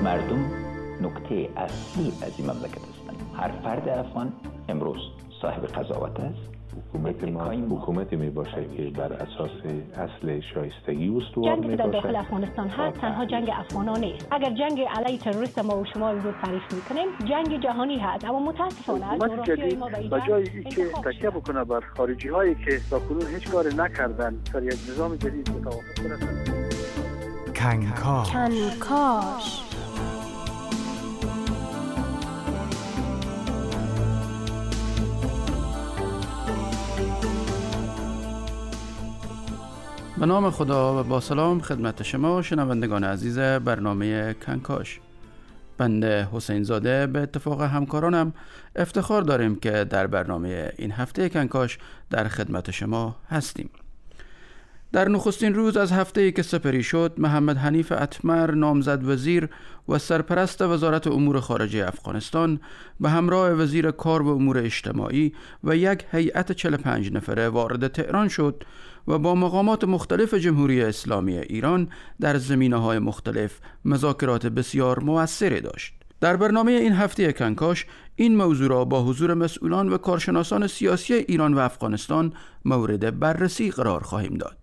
مردم نکته اصلی از این مملکت هستند. هر فرد افغان امروز صاحب قضاوت است. حکومتی می باشه که بر اساس اصل شایستگی استوار جنگی می که در باشه. داخل افغانستان هست تنها جنگ افغانان نیست. اگر جنگ علیه تروریست ما و شما رو تعریف میکنیم، جنگ جهانی هست. اما متاسفانه جغرافیای ما با جایی که تکیه بکنه بر خارجی هایی که تاکنون هیچ کاری نکردن سر یک نظام جدید متوافق کنند. کنکاش به نام خدا و با سلام خدمت شما شنوندگان عزیز برنامه کنکاش. بنده حسین زاده به اتفاق همکارانم افتخار داریم که در برنامه این هفته کنکاش در خدمت شما هستیم. در نخستین روز از هفته‌ای که سپری شد، محمد حنیف اتمر نامزد وزیر و سرپرست وزارت امور خارجه افغانستان به همراه وزیر کار و امور اجتماعی و یک هیئت 45 نفره وارد تهران شد و با مقامات مختلف جمهوری اسلامی ایران در زمینه‌های مختلف مذاکرات بسیار مؤثری داشت. در برنامه این هفته کنکاش این موضوع را با حضور مسئولان و کارشناسان سیاسی ایران و افغانستان مورد بررسی قرار خواهیم داد.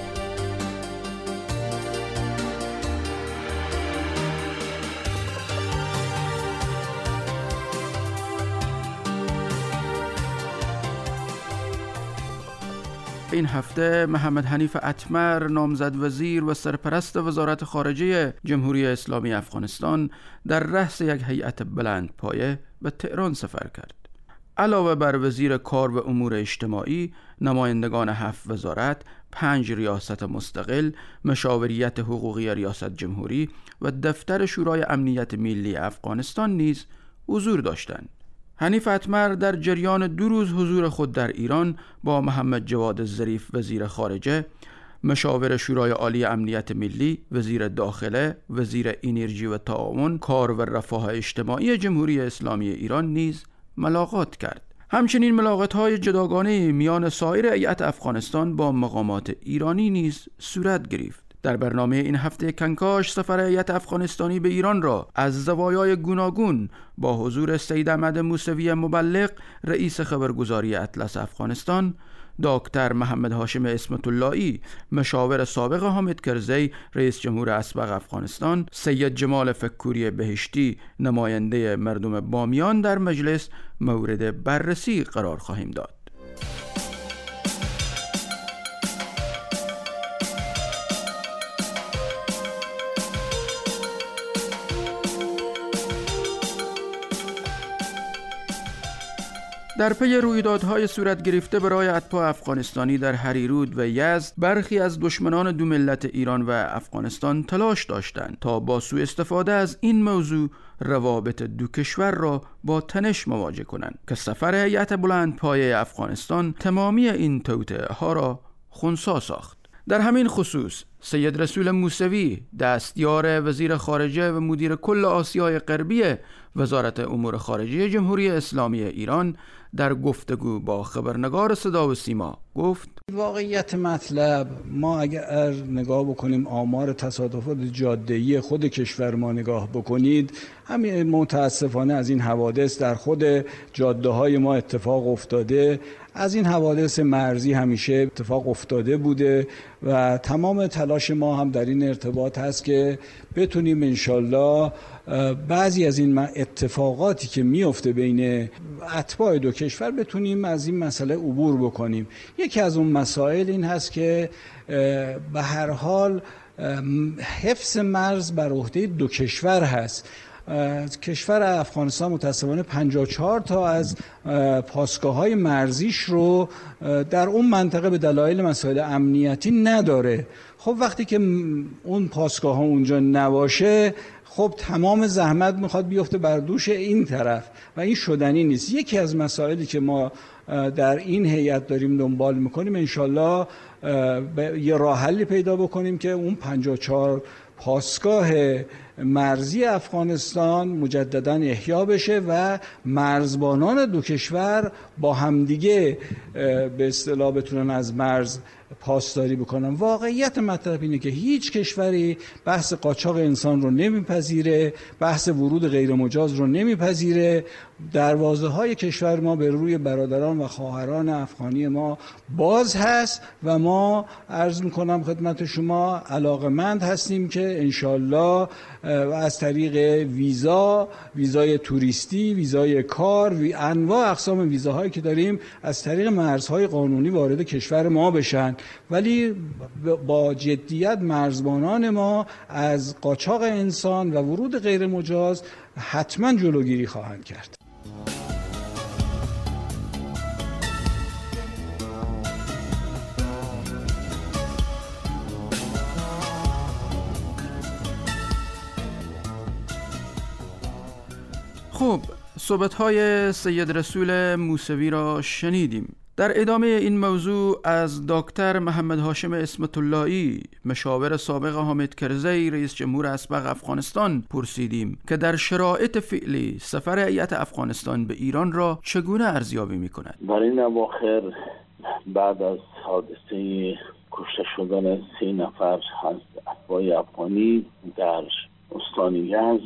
این هفته محمد حنیف اتمر نامزد وزیر و سرپرست وزارت خارجه جمهوری اسلامی افغانستان در رأس یک هیئت بلند پایه به تهران سفر کرد. علاوه بر وزیر کار و امور اجتماعی، نمایندگان 7 وزارت، 5 ریاست مستقل، مشاوریت حقوقی ریاست جمهوری و دفتر شورای امنیت ملی افغانستان نیز حضور داشتند. حنیف اتمر در جریان 2 روز حضور خود در ایران با محمد جواد ظریف وزیر خارجه، مشاور شورای عالی امنیت ملی، وزیر داخله، وزیر انرژی و تعاون، کار و رفاه اجتماعی جمهوری اسلامی ایران نیز ملاقات کرد. همچنین ملاقات‌های جداگانه میان سایر هیئت افغانستان با مقامات ایرانی نیز صورت گرفت. در برنامه این هفته کنکاش سفر هیئت افغانستانی به ایران را از زوایای گوناگون با حضور سید احمد موسوی مبلغ رئیس خبرگزاری اطلس افغانستان، دکتر محمد هاشم اسمت اللهی مشاور سابق حامد کرزی رئیس جمهور اسبق افغانستان، سید جمال فکوری بهشتی نماینده مردم بامیان در مجلس مورد بررسی قرار خواهیم داد. در پی رویدادهای صورت گرفته برای اتباع افغانستانی در هریرود و یزد، برخی از دشمنان دو ملت ایران و افغانستان تلاش داشتند تا با سوء استفاده از این موضوع روابط دو کشور را با تنش مواجه کنند که سفر هیئت بلند پایه افغانستان تمامی این توطئه ها را خنثی ساخت. در همین خصوص سید رسول موسوی دستیار وزیر خارجه و مدیر کل آسیای غربی وزارت امور خارجه جمهوری اسلامی ایران در گفتگو با خبرنگار صدا و سیما گفت: واقعیت مطلب، ما اگر نگاه بکنیم آمار تصادفات جاده‌ای خود کشور ما نگاه بکنید، همین متاسفانه از این حوادث در خود جاده‌های ما اتفاق افتاده. از این حوادث مرزی همیشه اتفاق افتاده بوده و تمام تلاش ما هم در این ارتباط هست که بتونیم انشالله بعضی از این اتفاقاتی که میفته بین اتباع دو کشور بتونیم از این مسئله عبور بکنیم. یکی از اون مسائل این هست که به هر حال حفظ مرز بر عهده دو کشور هست. کشور افغانستان متاسفانه 54 تا از پاسگاه‌های مرزیش رو در اون منطقه به دلایل مسائل امنیتی نداره. خب وقتی که اون پاسگاه‌ها اونجا نباشه، خب تمام زحمت میخواد بیفته بر دوش این طرف و این شدنی نیست. یکی از مسائلی که ما در این هیئت داریم دنبال میکنیم انشالله یه راه حلی پیدا بکنیم که اون 54 پاسگاه مرزی افغانستان مجددا احیا بشه و مرزبانان دو کشور با همدیگه به اصطلاح بتونن از مرز پاسداری بکنن. واقعیت مطلب اینه که هیچ کشوری بحث قاچاق انسان رو نمیپذیره، بحث ورود غیر مجاز رو نمیپذیره. دروازه های کشور ما به روی برادران و خواهران افغانی ما باز هست و ما عرض میکنم خدمت شما علاقمند هستیم که انشالله از طریق ویزای توریستی، ویزای کار، انواع اقسام ویزاهایی که داریم از طریق مرزهای قانونی وارد کشور ما بشن، ولی با جدیت مرزبانان ما از قاچاق انسان و ورود غیر مجاز حتما جلوگیری خواهند کرد. خب، صحبت‌های سید رسول موسوی را شنیدیم. در ادامه این موضوع از دکتر محمد هاشم اسمت اللهی، مشاور سابق حامد کرزی رئیس جمهور اسبق افغانستان پرسیدیم که در شرایط فعلی سفر هیئت افغانستان به ایران را چگونه ارزیابی می‌کند. در این اواخر بعد از حادثه کشته شدن 3 نفر از اتباع افغانی در استان یزد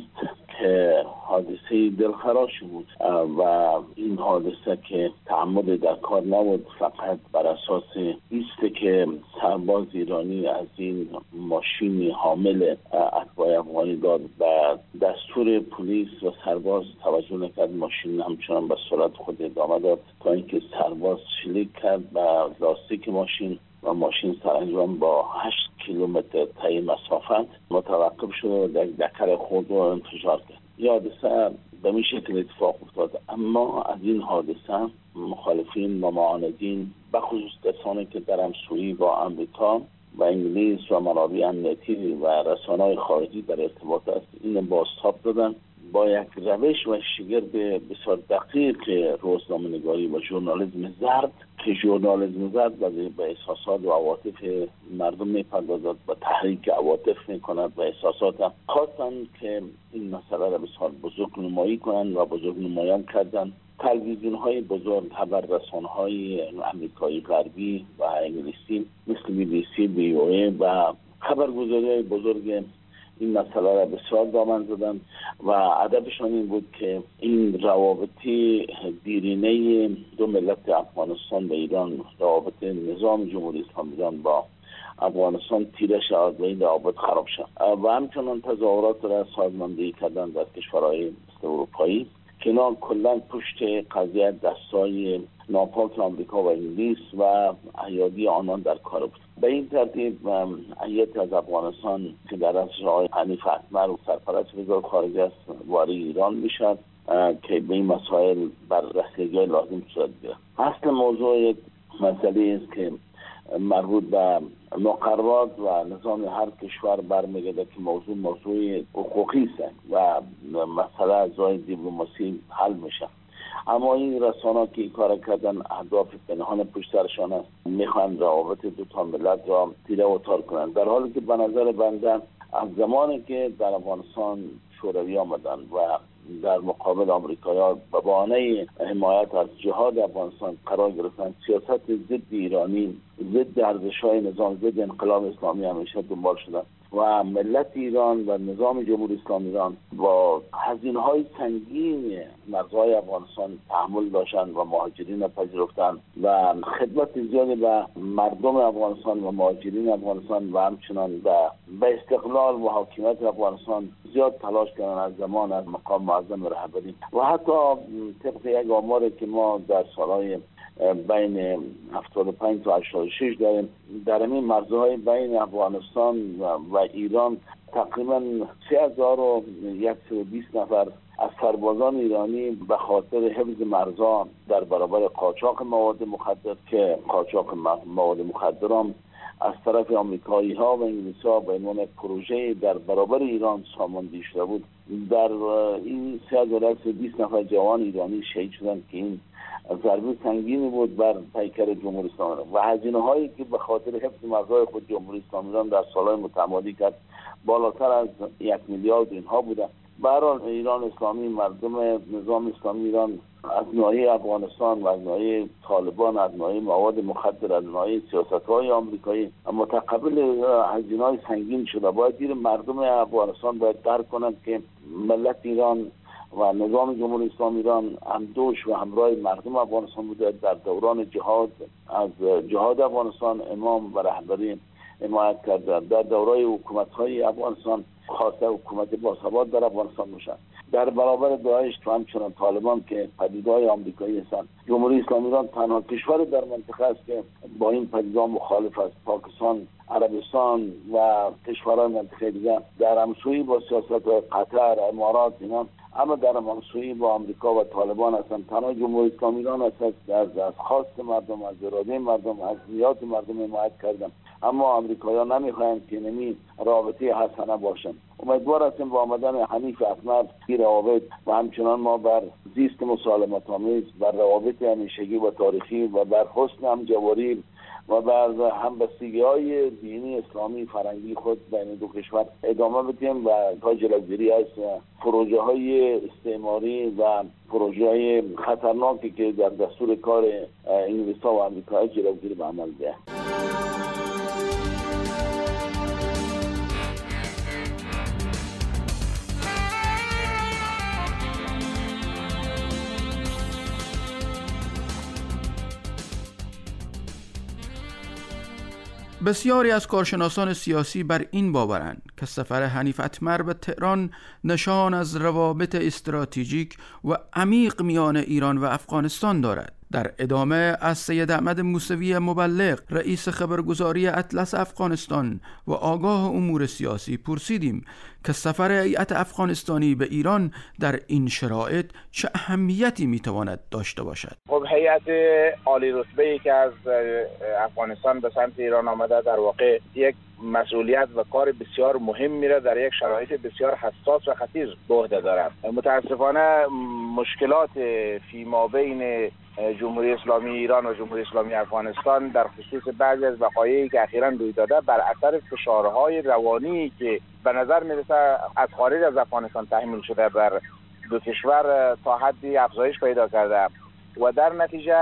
که حادثه دلخراشی بود و این حادثه که تعمد در کار نبود، فقط بر اساس ایسته که سرباز ایرانی از این ماشین حامل اتباع افغانی داد و دستور پلیس و سرباز توجه نکرد، ماشین همچنان به سرعت خود ادامه داد تا اینکه سرباز شلیک کرد به لاستیک ماشین و ماشین سرانجام با 8 کیلومتر طی مسافت متوقف شد و در دکر خود رو انفجار کرد. این حادثه به این شکل اتفاق افتاد. اما از این حادثه مخالفین و معاندین به خصوص کسانی که در همسویی با امریکا و انگلیس و منابع امنیتی و رسانه‌های خارجی در ارتباط است این بازتاب دادن با یک روش و شگرد بسیار دقیق روزنامه‌نگاری و ژورنالیسم زرد که ژورنالیسم زرد به احساسات و عواطف مردم میپردازد و تحریک عواطف میکند و احساسات هم خواستن که این مسئله را بسیار بزرگ نمایی کنند و بزرگ نمایان کردن. تلویزیون های بزرگ، خبررسان های امریکایی غربی و انگلیسی مثل BBC، VOA و خبرگزاری های بزرگ این مسئله را بسیار دامن زدن و هدفشان این بود که این روابطی دیرینه دو ملت افغانستان و ایران، روابط نظام جمهوری اسلامی ایران با افغانستان تیره شود و این روابط خراب شد و همچنان تظاهرات را سازماندهی کردن در کشورهای اروپایی که اینا کلا پشت قضیه دستای ناپاک آمریکا و انگلیس و ایادی آنان در کار بود. به این ترتیب هیئت از افغانستان که در رأسش آقای حنیف اتمر و سرپرست وزارت خارجه است وارد ایران میشد که به این مسائل بررسی لازم صورت گیرد. اصل موضوع مسئله است که مربوط به مقررات و نظام هر کشور برمیگرده که موضوع حقوقی است و مسئله از راه دیپلماسی حل میشه. اما این رسانه‌ها که این کار کردن اهداف پنهان پشت سرشان است، میخوان روابط دو تا ملت را تیره و تار کنند، در حالی که به نظر بنده از زمانی که در افغانستان شوروی آمدن و در مقابل آمریکایی‌ها به بهانه حمایت از جهاد افغانستان قرار گرفتن، سیاست ضد ایرانی، ضد ارزش‌های نظام، ضد انقلاب اسلامی همیشه دنبال شدن و ملت ایران و نظام جمهوری اسلامی ایران با هزینه‌های سنگین مرزهای افغانستان تحمل داشتند و مهاجرین پذیرفتند و خدمت زیادی به مردم افغانستان و مهاجرین افغانستان و همچنان به استقلال و حاکمیت افغانستان زیاد تلاش کردند از زمان از مقام معظم رهبری و حتی طبق یک آماری که ما در سالهای بین 75 تا 86 داریم، در این مرزهای بین افغانستان و ایران تقریبا 3120 نفر از سربازان ایرانی به خاطر حفظ مرزها در برابر قاچاق مواد مخدر که قاچاق مواد مخدر هم از طرف آمریکایی ها و انگلیسی ها به عنوان پروژه در برابر ایران ساماندهی شده بود. در این 20 نفر جوان ایرانی شهید شدند که این ضربه سنگینی بود بر پیکر جمهوری اسلامی ایران و هزینه هایی که به خاطر حفظ مرزهای خود جمهوری اسلامی ایران در سالهای متمادی کرد بالاتر از 1 میلیارد اینها بوده. برای ایران اسلامی، مردم نظام اسلامی ایران از ناحیه افغانستان و از ناحیه طالبان، از ناحیه مواد مخدر، از ناحیه سیاست‌های آمریکایی متقبل هزینه‌های سنگین شده. باید دیر مردم افغانستان باید درک کنند که ملت ایران و نظام جمهوری اسلامی ایران همدوش و همراه مردم افغانستان بوده. در دوران جهاد از جهاد افغانستان امام و رهبری حمایت کرده. در دوره حکومت‌های افغانستان خواسته حکومت باثبات در افغانستان باشد. در برابر داعش و همچنان طالبان که پدیده‌های آمریکایی هستند، جمهوری اسلامی ایران تنها کشور در منطقه است که با این پدیده مخالف است. پاکستان، عربستان و کشورهای منطقه دیگر در همسویی با سیاست‌های قطر، امارات اینا، اما در همسویی با آمریکا و طالبان هستند. تنها جمهوری اسلامی ایران است از خواست مردم، از اراده مردم، از نیات مردم حمایت کردند. اما آمریکایی‌ها نمی‌خواهند که نمی رابطه حسنه باشند. امیدوار هستیم با آمدن حنیف اتمر این روابط و همچنان ما بر زیست مسالمت‌آمیز، بر روابط همیشگی و تاریخی و بر حسن همجواری و بر همبستگی‌های دینی، اسلامی، فرهنگی خود بین دو کشور ادامه بدیم و تا جلوگیری از پروژه‌های استعماری و پروژه‌های خطرناکی که در دستور کار انگلیس‌ها و آمریکا جلوگیری به عمل بیاید. بسیاری از کارشناسان سیاسی بر این باورند که سفر حنیف اتمر به تهران نشان از روابط استراتژیک و عمیق میان ایران و افغانستان دارد. در ادامه از سید احمد موسوی مبلغ، رئیس خبرگزاری اطلس افغانستان و آگاه امور سیاسی، پرسیدیم که سفر هیئت افغانستانی به ایران در این شرایط چه اهمیتی میتواند داشته باشد؟ خب هیئت عالی رتبه‌ای که از افغانستان به سمت ایران آمده در واقع یک مسئولیت و کار بسیار مهم میره در یک شرایط بسیار حساس و خطیر به عهده دارد. متاسفانه مشکلات فیما بین جمهوری اسلامی ایران و جمهوری اسلامی افغانستان در خصوص بعضی از وقایعی که اخیراً روی داده بر اثر فشارهای روانی که به نظر میرسه از خارج از افغانستان تحمیل شده بر دو کشور تا حدی افزایش پیدا کرده و در نتیجه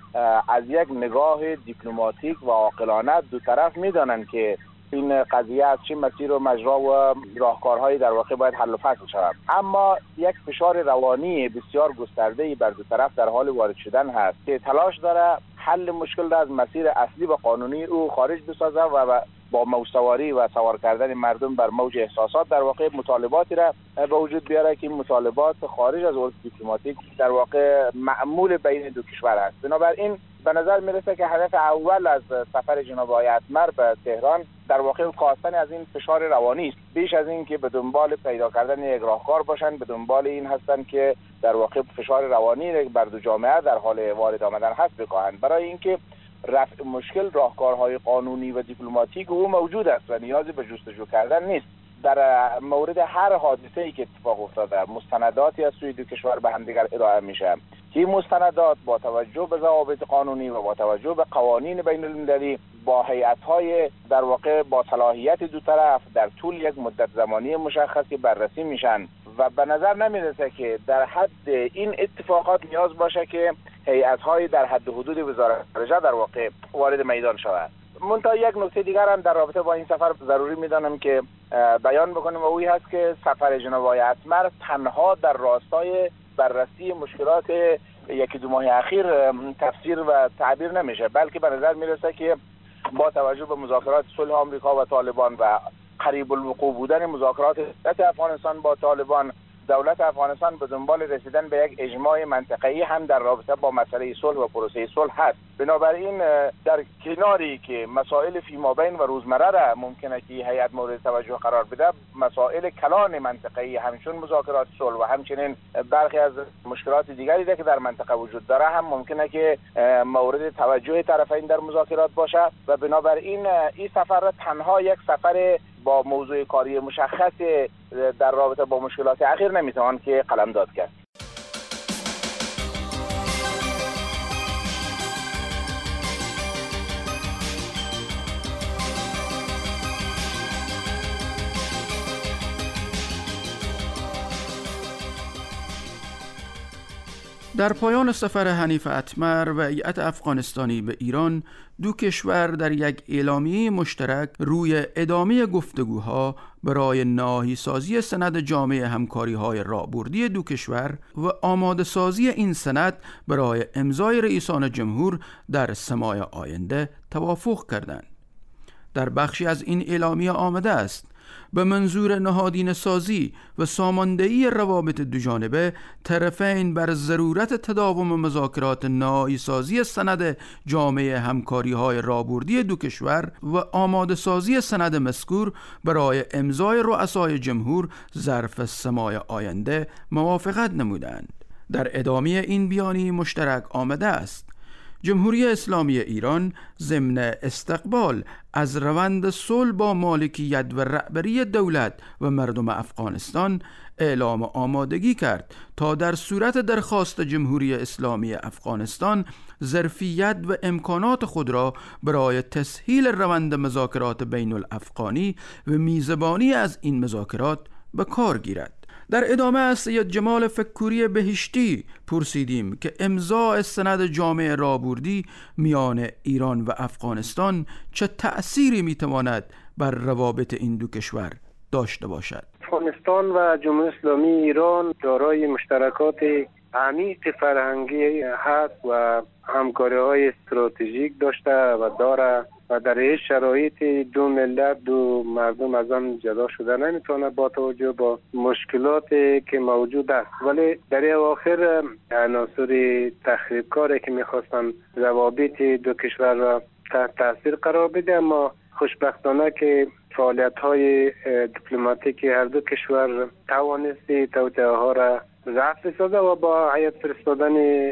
از یک نگاه دیپلماتیک و عاقلانه دو طرف میدانند که این قضیه از چه مسیر و مجرا و راهکارهایی در واقع باید حل و فصل شود. اما یک فشار روانی بسیار گسترده‌ای بر دو طرف در حال وارد شدن هست که تلاش داره حل مشکل را از مسیر اصلی و قانونی او خارج بسازه و با موسواری و سوار کردن مردم بر موج احساسات در واقع مطالباتی را به وجود بیاره که مطالبات خارج از عرف دیپلماتیک در واقع معمول بین دو کشور است. بنابراین به نظر میرسه که هدف اول از سفر جناب آقای اتمر به تهران در واقع کاستن از این فشار روانی است، بیش از این که به دنبال پیدا کردن یک راهکار باشند. به دنبال این هستند که در واقع فشار روانی بر دو جامعه در حال وارد آمدن هست بکاهند. برای اینکه رفع مشکل راهکارهای قانونی و دیپلماتیک او موجود است و نیازی به جستجو کردن نیست. در مورد هر حادثه‌ای که اتفاق افتاده مستنداتی از سوی دو کشور به همدیگر ارائه میشه که مستندات با توجه به ضوابط قانونی و با توجه به قوانین بین المللی با هیئت‌های در واقع با صلاحیت دو طرف در طول یک مدت زمانی مشخصی بررسی میشن و به نظر نمیرسه که در حد این اتفاقات نیاز باشه که هیئت‌های در حد حدود وزارت خارجه در واقع وارد میدان شود. منتها یک نکته دیگر هم در رابطه با این سفر ضروری میدانم که بیان بکنم و اوی هست که سفر جناب آقای اتمر تنها در راستای بررسی مشکلات یکی دو ماه اخیر تفسیر و تعبیر نمیشه، بلکه به نظر میرسه که با توجه به مذاکرات صلح آمریکا و طالبان و قریب الوقوع بودن مذاکرات افغانستان با طالبان دولت افغانستان به دنبال رسیدن به یک اجماع منطقه‌ای هم در رابطه با مسئله صلح و پروسه صلح هست. بنابراین در کناری که مسائل فیمابین و روزمره را ممکنه که هیئت مورد توجه قرار بده، مسائل کلان منطقه‌ای همچون مذاکرات صلح و همچنین برخی از مشکلات دیگری که در منطقه وجود داره هم ممکنه که مورد توجه طرفین در مذاکرات باشه و بنابراین این سفر را تنها یک سفر با موضوع کاری مشخص در رابطه با مشکلات اخیر نمیتوان که قلمداد کرد. در پایان سفر حنیف اتمر و هیئت افغانستانی به ایران، دو کشور در یک اعلامیه مشترک روی ادامه گفتگوها برای نهایی‌سازی سند جامع همکاری‌های راهبردی دو کشور و آماده سازی این سند برای امضای رئیسان جمهور در 3 ماه آینده توافق کردند. در بخشی از این اعلامیه آمده است: به منظور نهادینه سازی و ساماندهی روابط دوجانبه، طرفین بر ضرورت تداوم مذاکرات نهایی سازی سند جامع همکاری‌های راهبردی دو کشور و آماده سازی سند مذکور برای امضای رؤسای جمهور ظرف 3 ماه آینده موافقت نمودند. در ادامه این بیانیه مشترک آمده است: جمهوری اسلامی ایران ضمن استقبال از روند صلح با مالکیت و رهبری دولت و مردم افغانستان اعلام آمادگی کرد تا در صورت درخواست جمهوری اسلامی افغانستان ظرفیت و امکانات خود را برای تسهیل روند مذاکرات بین الافغانی و میزبانی از این مذاکرات به کار گیرد. در ادامه از سید جمال فکوری بهشتی پرسیدیم که امضای سند جامع راهبردی میان ایران و افغانستان چه تأثیری میتواند بر روابط این دو کشور داشته باشد. افغانستان و جمهوری اسلامی ایران دارای مشترکات عمیق فرهنگی هست و همکاری‌های استراتژیک داشته و داره و در این شرایط دو ملت دو مردم از هم جدا شده نمیتونه با توجه با مشکلاتی که موجود است. ولی در این اواخر عناصر تخریبکاری که میخواستن روابط دو کشور را تحت تاثیر قرار بده، اما خوشبختانه که فعالیت‌های دیپلماتیک هر دو کشور توانستی توطئه ها را رفع سازه و با هیئت فرستادن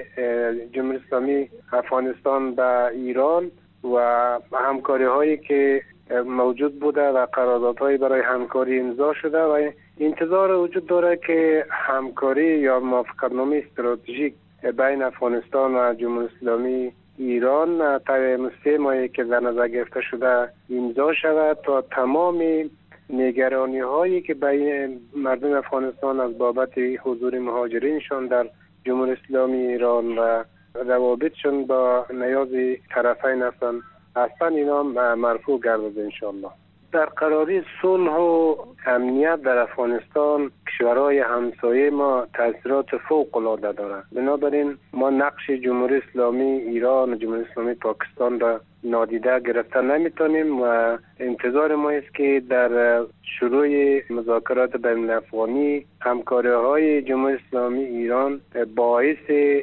جمهوری اسلامی افغانستان به ایران و همکاری هایی که موجود بوده و قراردادهایی برای همکاری امضا شده و انتظار وجود داره که همکاری یا موافقتنامه استراتژیک بین افغانستان و جمهوری اسلامی ایران تا 3 ماهی که در نظر گرفته شده امضا شود تا تمام نگرانی هایی که بین مردم افغانستان از بابت حضور مهاجرینشان در جمهوری اسلامی ایران و روابطشون با نیاز طرفین هستند اینا مرفوع گردد انشاءالله. در قراری صلح و امنیت در افغانستان کشورهای همسایه ما تاثیرات فوق العاده دارد. بنابراین ما نقش جمهوری اسلامی ایران و جمهوری اسلامی پاکستان را نادیده گرفته نمیتونیم و انتظار ما است که در شروع مذاکرات بین الافغانی همکاری‌های جمهوری اسلامی ایران باعث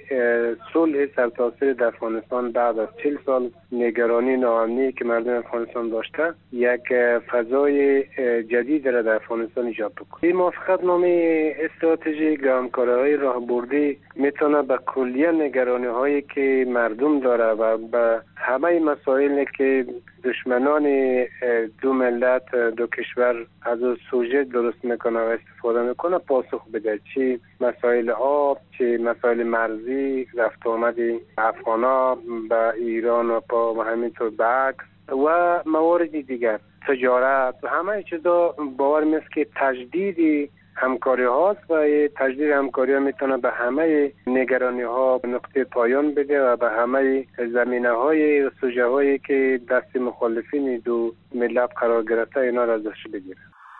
صلح سرتاسر در افغانستان بعد از 40 سال نگرانی ناامنی که مردم افغانستان داشته یک فضای جدید را در افغانستان ایجاد بکنه. این موافقتنامه استراتژیک همکاری‌های راهبردی میتونه به کلیه نگرانی‌هایی که مردم داره و به همه مسائلی که دشمنان دو ملت دو کشور از سوژه درست میکنه و استفاده میکنه پاسخ بده، چه مسائل آب، چه مسائل مرزی، رفت آمد افغانا به ایران و همینطور بعکس و موارد دیگر، تجارت و همه چیزا باور میست که تجدید همکاری هاست و تجدید همکاری ها میتونه به همه نگرانی ها نقطه پایان بده و به همه زمینه های و سوژه هایی که دست مخالفین دو ملت قرار گرفته اینا را ازش بگیره.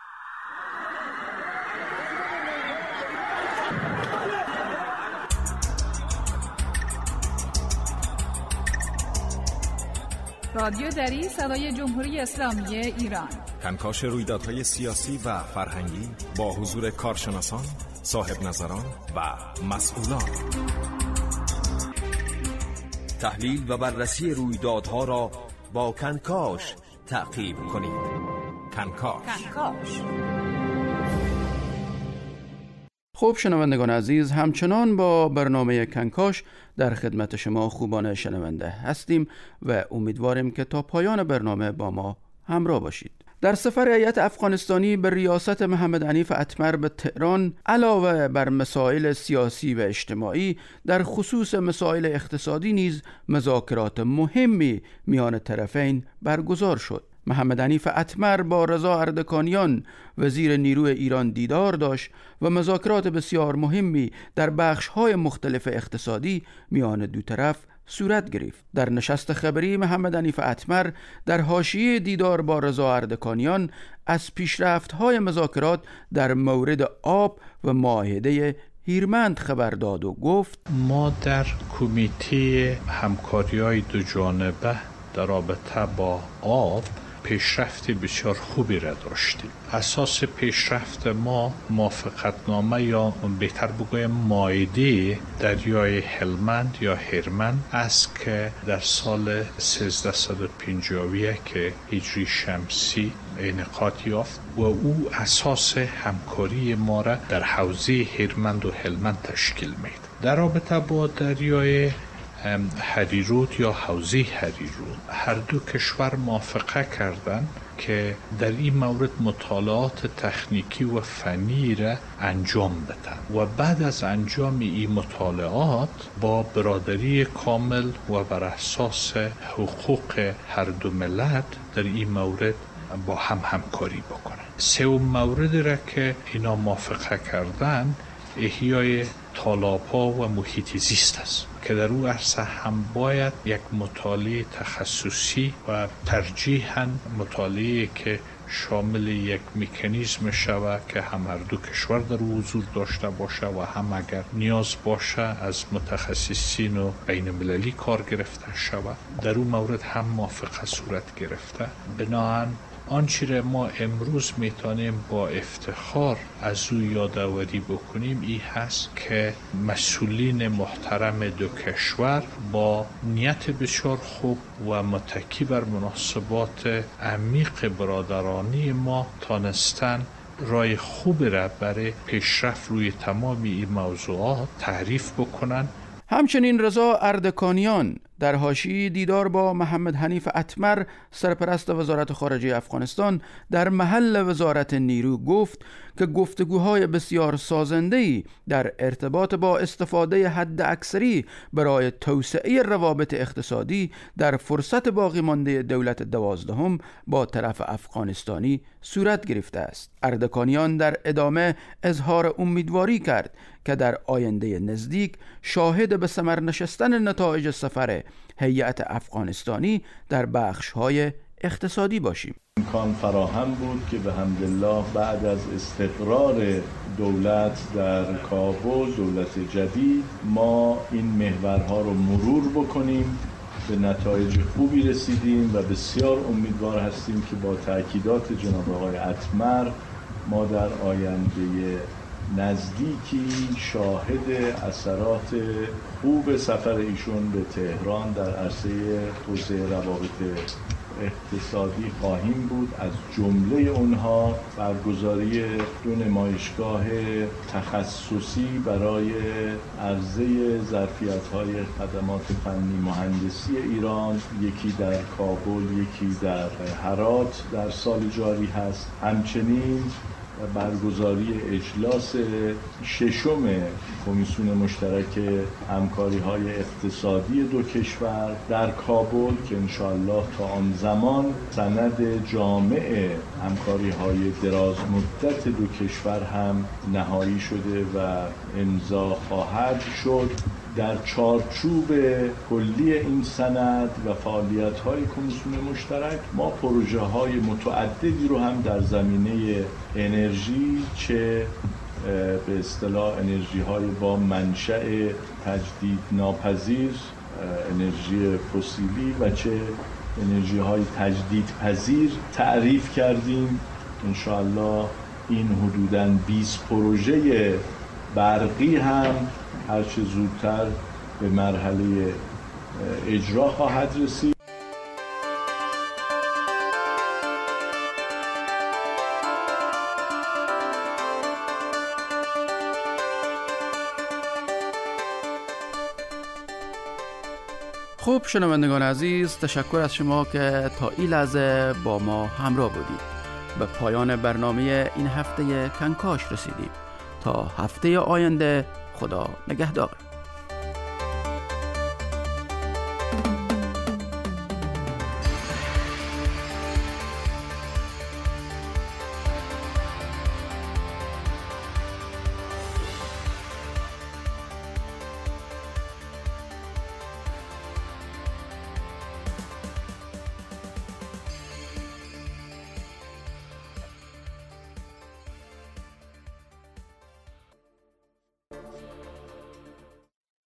رادیو دری صدای جمهوری اسلامی ایران. کنکاش رویدادهای سیاسی و فرهنگی با حضور کارشناسان، صاحب نظران و مسئولان. تحلیل و بررسی رویدادها را با کنکاش تعقیب کنید. کنکاش. خوب شنوندگان عزیز، همچنان با برنامه کنکاش در خدمت شما خوبان شنونده هستیم و امیدواریم که تا پایان برنامه با ما همراه باشید. در سفر هیئت افغانستانی به ریاست محمد حنیف اتمر به تهران، علاوه بر مسائل سیاسی و اجتماعی، در خصوص مسائل اقتصادی نیز مذاکرات مهمی میان طرفین برگزار شد. محمد حنیف اتمر با رضا اردکانیان وزیر نیروی ایران دیدار داشت و مذاکرات بسیار مهمی در بخش‌های مختلف اقتصادی میان دو طرف صورت گرفت. در نشست خبری محمد حنیف اتمر در حاشیه دیدار با رضا اردکانیان از پیشرفت‌های مذاکرات در مورد آب و معاهده هیرمند خبر داد و گفت: ما در کمیته همکاری‌های دو جانبه در رابطه با آب پیشرفت بسیار خوبی را داشتیم. اساس پیشرفت ما موافقتنامه یا بهتر بگویم معاهده دریای هلمند یا هیرمند است که در سال 1351 هجری شمسی انعقاد یافت و او اساس همکاری ما را در حوزه هیرمند و هلمند تشکیل می‌دهد. در رابطه با دریای هریرود یا حوزه هریرود هر دو کشور موافقه کردند که در این مورد مطالعات تکنیکی و فنی را انجام بدن و بعد از انجام این مطالعات با برادری کامل و بر اساس حقوق هر دو ملت در این مورد با هم همکاری بکنن. سوم موردی را که اینا موافقه کردن احیای تالاب‌ها و محیط زیست است که در او عرصه هم باید یک مطالعه تخصصی و ترجیحاً مطالعه که شامل یک مکانیزم شود که هم هر دو کشور در او حضور داشته باشه و هم اگر نیاز باشه از متخصصین و بین المللی کار گرفته شود. در او مورد هم موافقه صورت گرفته. بنابراین آنچه را ما امروز میتونیم با افتخار از او یادآوری بکنیم این هست که مسئولین محترم دو کشور با نیت بسیار خوب و متکی بر مناسبات عمیق برادرانی ما تانستن راه خوب را برای پیشرفت روی تمام این موضوعات تعریف بکنن. همچنین رضا اردکانیان در حاشیه دیدار با محمد حنیف اتمر سرپرست وزارت خارجه افغانستان در محل وزارت نیرو گفت که گفتگوهای بسیار سازنده‌ای در ارتباط با استفاده حد اکثری برای توسعه روابط اقتصادی در فرصت باقی مانده دولت 12 با طرف افغانستانی صورت گرفته است. اردکانیان در ادامه اظهار امیدواری کرد که در آینده نزدیک شاهد به ثمر نشستن نتایج سفر هیئت افغانستانی در بخش‌های اقتصادی باشیم. امکان فراهم بود که به حمدالله بعد از استقرار دولت در کابل، دولت جدید، ما این محورها رو مرور بکنیم. به نتایج خوبی رسیدیم و بسیار امیدوار هستیم که با تأکیدات جناب آقای اتمر ما در آینده نزدیکی شاهد اثرات خوب سفر ایشون به تهران در عرصه توسعه روابط اقتصادی خواهیم بود. از جمله اونها برگزاری دو نمایشگاه تخصصی برای عرضه ظرفیت‌های خدمات فنی مهندسی ایران، یکی در کابل یکی در هرات در سال جاری هست. همچنین برگزاری اجلاس ششم کمیسیون مشترک همکاری‌های اقتصادی دو کشور در کابل که انشاءالله تا آن زمان سند جامع همکاری‌های دراز مدت دو کشور هم نهایی شده و امضا خواهد شد. در چارچوب کلی این سند و فعالیت‌های کمیسیون مشترک ما پروژه‌های متعددی رو هم در زمینه انرژی، چه به اصطلاح انرژی‌های با منشأ تجدید ناپذیر، انرژی فسیلی، و چه انرژی‌های تجدید پذیر تعریف کردیم. انشاءالله این حدوداً 20 پروژه برقی هم هرچه زودتر به مرحله اجرا خواهد رسید. خوب شنوندگان عزیز، تشکر از شما که تا این لحظه با ما همراه بودید. به پایان برنامه این هفته کنکاش رسیدیم. تا هفته آینده، خدا نگهدار.